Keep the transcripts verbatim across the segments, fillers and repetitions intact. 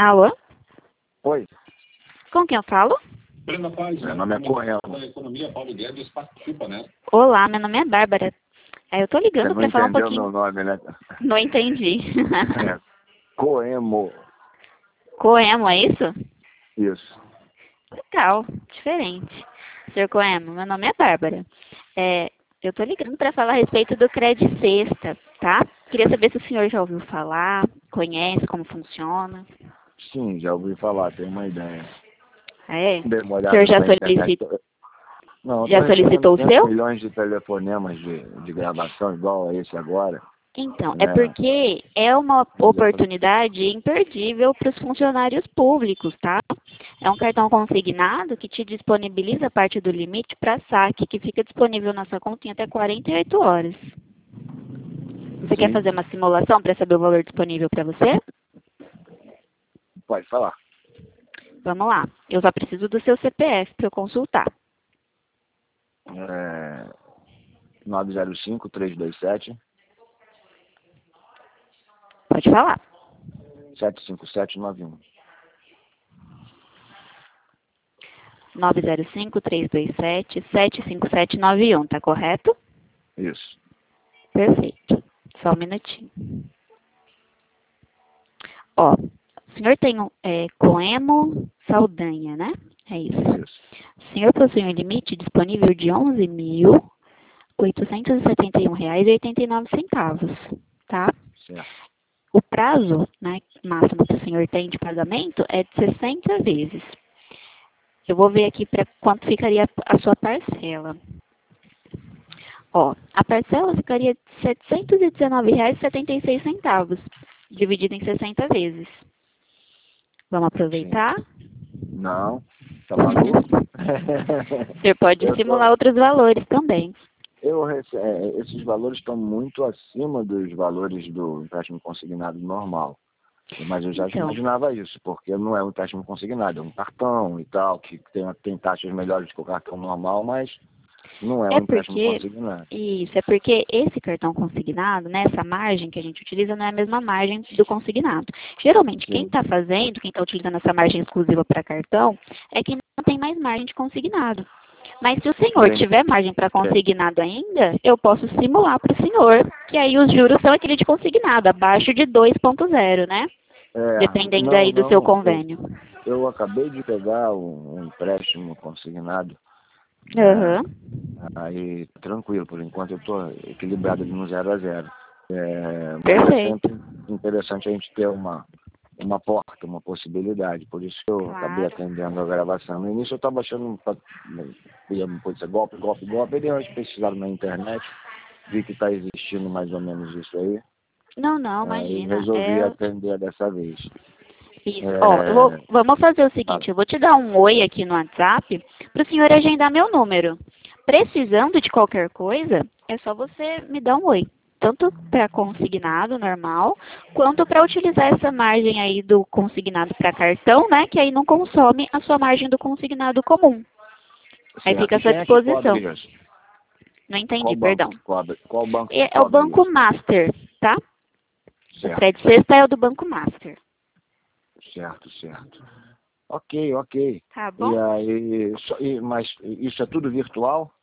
Alô? Oi, Com quem eu falo? meu nome é Coelho. Olá, meu nome é Bárbara. É, eu tô Você ligando não pra falar um entendeu pouquinho... meu nome, né? Não entendi. É Coemo. Coemo, é isso? Isso. Legal, diferente. senhor Coemo, meu nome é Bárbara. É, eu tô ligando pra falar a respeito do Cred Sexta, tá? Queria saber se o senhor já ouviu falar, conhece como funciona. Sim, já ouvi falar, tenho uma ideia. É? Dei uma O senhor olhada já pela internet. solicitou, Não, eu tô já recebendo solicitou o quinhentos seu? milhões de telefonemas de, de gravação igual a esse agora, Então, é né? porque é uma Mas eu falei, oportunidade imperdível para os funcionários públicos, tá? É um cartão consignado que te disponibiliza parte do limite para saque, que fica disponível na sua conta em até quarenta e oito horas. Você quer sim, fazer uma simulação para saber o valor disponível para você? pode falar. Vamos lá. Eu só preciso do seu C P F para eu consultar. É, nove zero cinco, três dois sete, Pode falar. sete cinco sete nove um. nove zero cinco, três dois sete, sete cinco sete nove um, tá correto? Isso, Perfeito. Só um minutinho. Ó, o senhor tem um é, Coemo Saldanha, né? É isso. isso. O senhor possui um limite disponível de onze mil oitocentos e setenta e um reais e oitenta e nove centavos, tá? Certo. O prazo, né, máximo que o senhor tem de pagamento é de sessenta vezes. Eu vou ver aqui para quanto ficaria a sua parcela. Ó, a parcela ficaria de setecentos e dezenove reais e setenta e seis centavos, dividido em sessenta vezes. Vamos Sim. aproveitar? Não, tá maluco? Você pode Eu tô, simular outros valores também. eu, rece- é, esses valores estão muito acima dos valores do empréstimo consignado normal. Mas eu já Então, imaginava isso, porque não é um empréstimo consignado, é um cartão e tal, que tem, tem taxas melhores que o cartão normal, mas não é é um empréstimo porque, consignado. isso, é porque esse cartão consignado, né, essa margem que a gente utiliza não é a mesma margem do consignado. Geralmente, quem Sim, está fazendo, quem está utilizando essa margem exclusiva para cartão, é quem não tem mais margem de consignado. Mas se o senhor entendi. tiver margem para consignado ainda, eu posso simular para o senhor, que aí os juros são aquele de consignado, abaixo de dois ponto zero, né? É, Dependendo não, aí do seu não, eu, convênio. eu acabei de pegar um, um empréstimo consignado, Aham. né? Aí, tranquilo, por enquanto eu estou equilibrado ali no zero a zero. É, mas é Perfeito. sempre interessante a gente ter uma, uma porta, uma possibilidade. Por isso que eu acabei Claro. atendendo a gravação. No início eu estava achando, ia pode ser golpe, golpe, golpe. Aí dei uma pesquisada na internet, vi que está existindo mais ou menos isso aí. Não, não, Aí imagina. resolvi É atender dessa vez. isso. Ó, eu vou, É, vamos fazer o ah, seguinte, eu vou te dar um oi aqui no WhatsApp para o senhor agendar meu número. Precisando de qualquer coisa, é só você me dar um oi. Tanto para consignado normal, quanto para utilizar essa margem aí do consignado para cartão, né? Que aí não consome a sua margem do consignado comum. Aí fica certo. à E sua quem é que cobre disposição. isso? Não Qual entendi, banco perdão. que cobre? Qual banco que É, é o cobre Banco isso? Master, tá? O Certo, Credit Sexta é o do Banco Master. certo, certo. Ok, ok. Tá bom? E aí, só- e- mas isso é tudo virtual?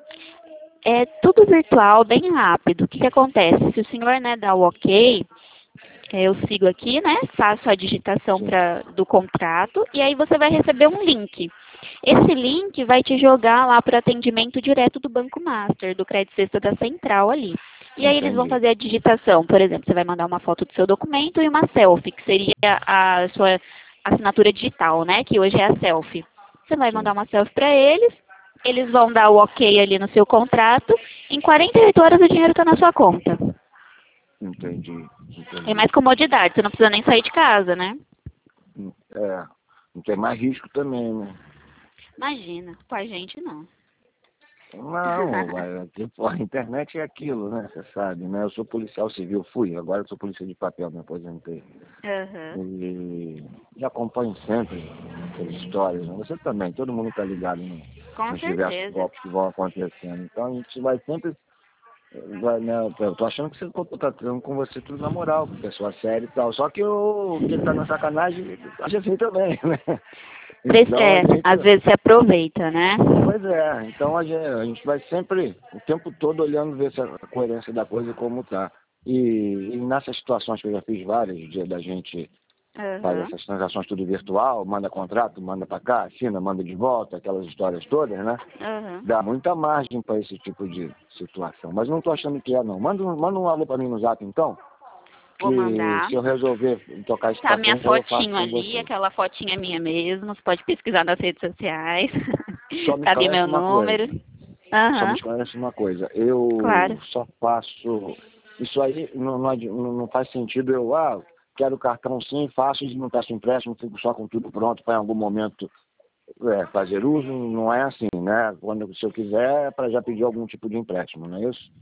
É tudo virtual, bem rápido. O que, que acontece? Se o senhor, né, dá o ok, é, eu sigo aqui, né, faço a digitação Sim, pra, do contrato e aí você vai receber um link. Esse link vai te jogar lá para atendimento direto do Banco Master, do Credit Sexta da Central ali. E aí eles vão entendi. fazer a digitação. Por exemplo, você vai mandar uma foto do seu documento e uma selfie, que seria a sua assinatura digital, né, que hoje é a selfie. Você vai mandar Sim, uma selfie para eles, eles vão dar o ok ali no seu contrato, em quarenta e oito horas o dinheiro está na sua conta. entendi, É entendi. mais comodidade, você não precisa nem sair de casa, né? É, não tem mais risco também, né? Imagina, com a gente não. Não, mas aqui, pô, a internet é aquilo, né? Você sabe, né? Eu sou policial civil, fui, agora eu sou policial de papel, me aposentei. Aham. E, e acompanho sempre essas histórias, né? Você também, todo mundo está ligado no, Com nos diversos certeza. golpes que vão acontecendo. Então a gente vai sempre vai, né, eu tô achando que você tá tratando com você tudo na moral, porque é sua série e tal. Só que o que tá na sacanagem, acha assim também, né? Prece- Então É, a gente. às vezes se aproveita, né? Pois é, então a gente, a gente vai sempre, o tempo todo, olhando ver se a coerência da coisa como tá. E, e nessas situações que eu já fiz várias, de, da gente fazer Aham. essas transações tudo virtual, manda contrato, manda para cá, assina, manda de volta, aquelas histórias todas, né? Aham. Dá muita margem para esse tipo de situação. Mas não estou achando que é, não. Manda, um- manda um alô para mim no zap, então, Vou que mandar. se eu resolver tocar esse Tá minha paciente, aí eu faço fotinho com ali, você. aquela fotinha é minha mesmo. Você pode pesquisar nas redes sociais. Só me Tá ali esclarece meu uma coisa. número. Só me Aham, esclarece uma coisa. Eu claro. só faço... Isso aí não, não, adi- não não faz sentido eu, ah, quero cartão sim, faço e não peço empréstimo, fico só com tudo pronto para em algum momento é, fazer uso. Não é assim, né? Quando, se eu quiser, é para já pedir algum tipo de empréstimo, não é isso?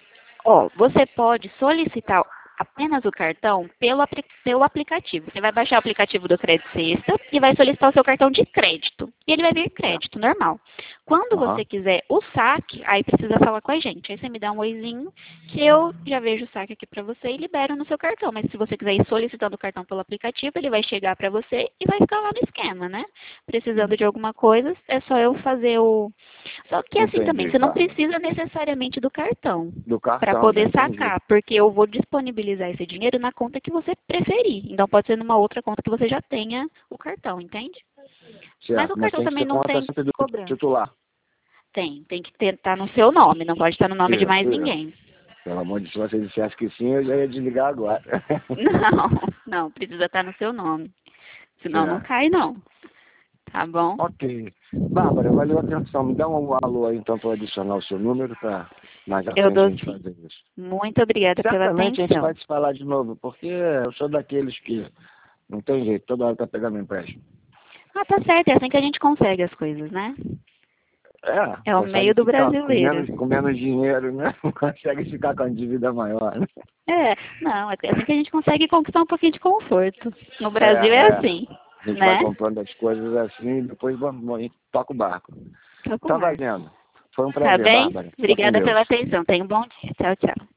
Ó, você pode solicitar apenas o cartão pelo, apli- pelo aplicativo. Você vai baixar o aplicativo do Crédito Sexta e vai solicitar o seu cartão de crédito. E ele vai vir Certo. crédito, normal. Quando Aham. você quiser o saque, aí precisa falar com a gente. Aí você me dá um oizinho que eu já vejo o saque aqui para você e libero no seu cartão. Mas se você quiser ir solicitando o cartão pelo aplicativo, ele vai chegar para você e vai ficar lá no esquema, né? Precisando de alguma coisa, é só eu fazer o... Só que assim também, Entendi, você não Bárbara. precisa necessariamente do cartão Do para cartão, já poder entendi. sacar, porque eu vou disponibilizar esse dinheiro na conta que você preferir. Então pode ser numa outra conta que você já tenha o cartão, entende? Mas o Certo, mas cartão tem que também ser não conta tem sempre do cobrança. titular. Tem, tem que estar no seu nome, não pode estar no nome de mais Isso, isso. ninguém. Pelo amor de Deus, se você dissesse que sim, eu já ia desligar agora. Não, não, precisa estar no seu nome. Senão não Certo. cai não. Tá bom? Ok. Bárbara, valeu a atenção. Me dá um alô aí, então, para eu adicionar o seu número, para mais à Eu frente a dou gente sim. fazer isso. Muito obrigada pela Certamente a gente vai atenção. se falar de novo, porque eu sou daqueles que não tem jeito, toda hora tá pegando empréstimo. Ah, tá certo, é assim que a gente consegue as coisas, né? É, É o consegue meio do ficar com brasileiro. menos, com menos dinheiro, né? Consegue ficar com a dívida maior, né? É, não, é assim que a gente consegue conquistar um pouquinho de conforto. No É, Brasil é é. assim, A gente vai né? comprando as coisas assim e depois vamos, a gente toca o barco. Toca o Tá barco. valendo. Foi um Tá prazer, bem? Bárbara. Fica com Obrigada Deus. pela atenção. Tenha um bom dia. Tchau, tchau.